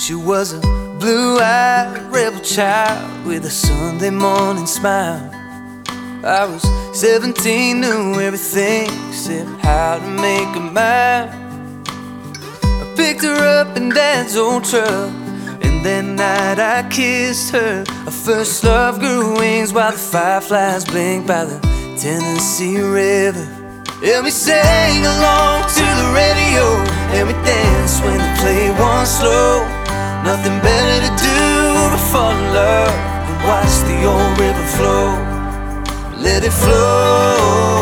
She was a blue-eyed rebel child with a Sunday morning smile. I was 17, knew everything except how to make her mine. I picked her up in Dad's old truck, and that night I kissed her. Our first love grew wings while the fireflies blinked by the Tennessee River. And we sang along to the radio, and we danced when the play went slow. Nothing better to do but fall in love and watch the old river flow. Let it flow.